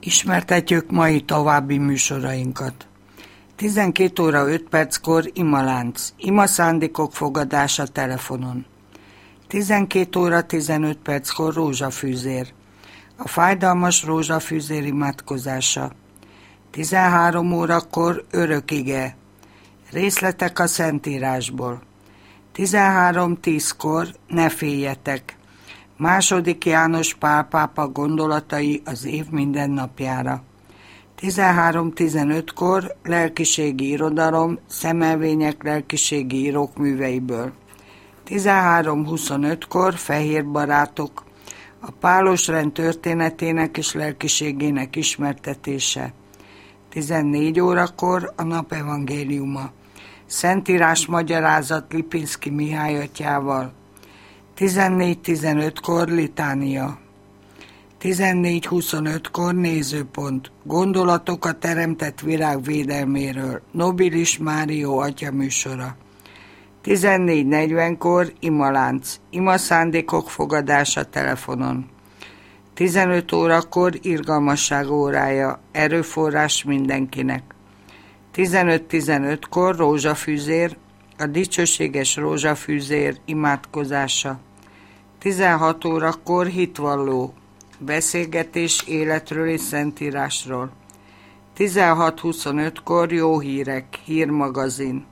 Ismertetjük mai további műsorainkat. 12 óra 5 perckor imalánc, imaszándékok fogadása telefonon. 12 óra 15 perckor rózsafűzér, a fájdalmas rózsafűzér imádkozása. 13 órakor örökige, részletek a Szentírásból. 13:10-kor ne féljetek, II. János Pál pápa gondolatai az év mindennapjára. 13:15-kor lelkiségi irodalom, szemelvények lelkiségi írók műveiből. 13:25-kor fehér barátok, a pálos rend történetének és lelkiségének ismertetése. 14 órakor a napevangéliuma, Szentírás magyarázat Lipinszky Mihály atyával. 14:15-kor litánia. 14:25-kor nézőpont, gondolatok a teremtett világ védelméről, Nobilis Márió atya műsora. 14:40-kor imalánc, imaszándékok fogadása telefonon. 15 órakor irgalmasság órája, erőforrás mindenkinek. 15:15-kor rózsafűzér, a dicsőséges rózsafűzér imádkozása. 16 órakor hitvalló, beszélgetés életről és Szentírásról. 16:25-kor jó hírek, hírmagazin.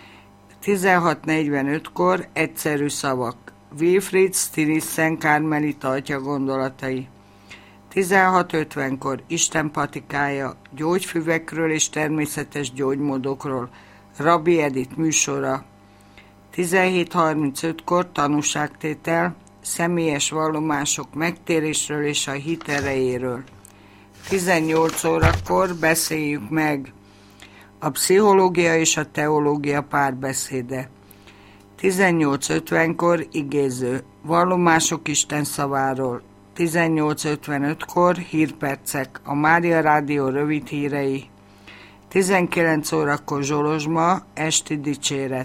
16:45-kor egyszerű szavak, Wilfried Stinissen Kármelita atya gondolatai. 16:50-kor Isten patikája, gyógyfüvekről és természetes gyógymódokról, Rabbi Edith műsora. 17:35-kor tanúságtétel, személyes vallomások megtérésről és a hit erejéről. 18 órakor beszéljük meg, a pszichológia és a teológia párbeszéde. 18:50-kor igéző, vallomások Isten szaváról. 18:55-kor hírpercek, a Mária Rádió rövid hírei. 19 órakor zsolozsma, esti dicséret.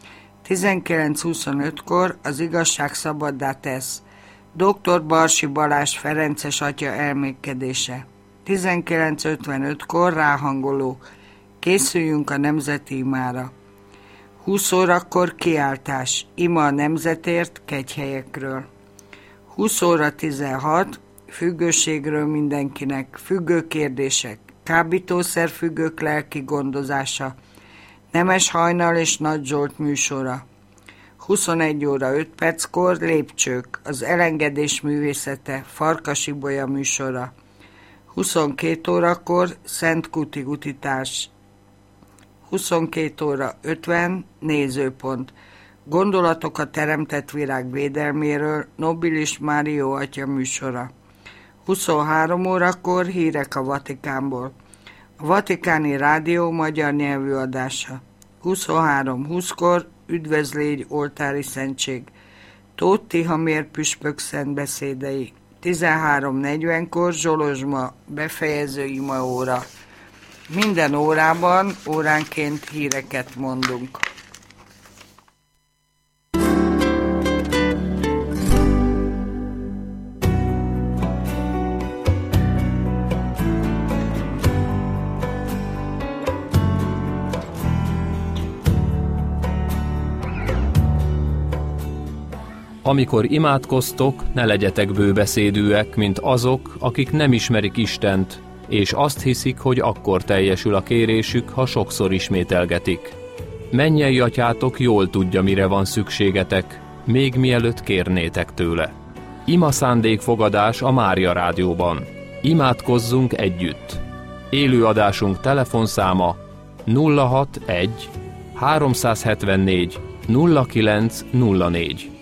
19:25-kor az igazság szabaddá tesz, dr. Barsi Balázs ferences atya elmékedése. 19:55-kor ráhangoló, készüljünk a nemzeti imára. 20 órakor kiáltás, ima a nemzetért, kegyhelyekről. 20 óra 16, függőségről mindenkinek, függő kérdések, kábítószerfüggők lelki gondozása, Nemes Hajnal és Nagy Zsolt műsora. 21 óra 5 perckor lépcsők, az elengedés művészete, Farkas Ibolya műsora. 22 órakor Szent Kuti utitás. 22 óra 50 nézőpont, gondolatok a teremtett világ védelméről, Nobilis Márió atya műsora. 23 órakor hírek a Vatikánból, a Vatikáni Rádió magyar nyelvű adása. 23:20-kor üdvözlégy oltári szentség, Tóth Tihamér püspök szentbeszédei. 13:40-kor zsolozsma, befejező imaóra. Minden órában óránként híreket mondunk. Amikor imádkoztok, ne legyetek bőbeszédűek, mint azok, akik nem ismerik Istent, és azt hiszik, hogy akkor teljesül a kérésük, ha sokszor ismételgetik. Mennyei atyátok jól tudja, mire van szükségetek, még mielőtt kérnétek tőle. Ima szándékfogadás a Mária Rádióban. Imádkozzunk együtt. Élőadásunk telefonszáma 061 374 0904.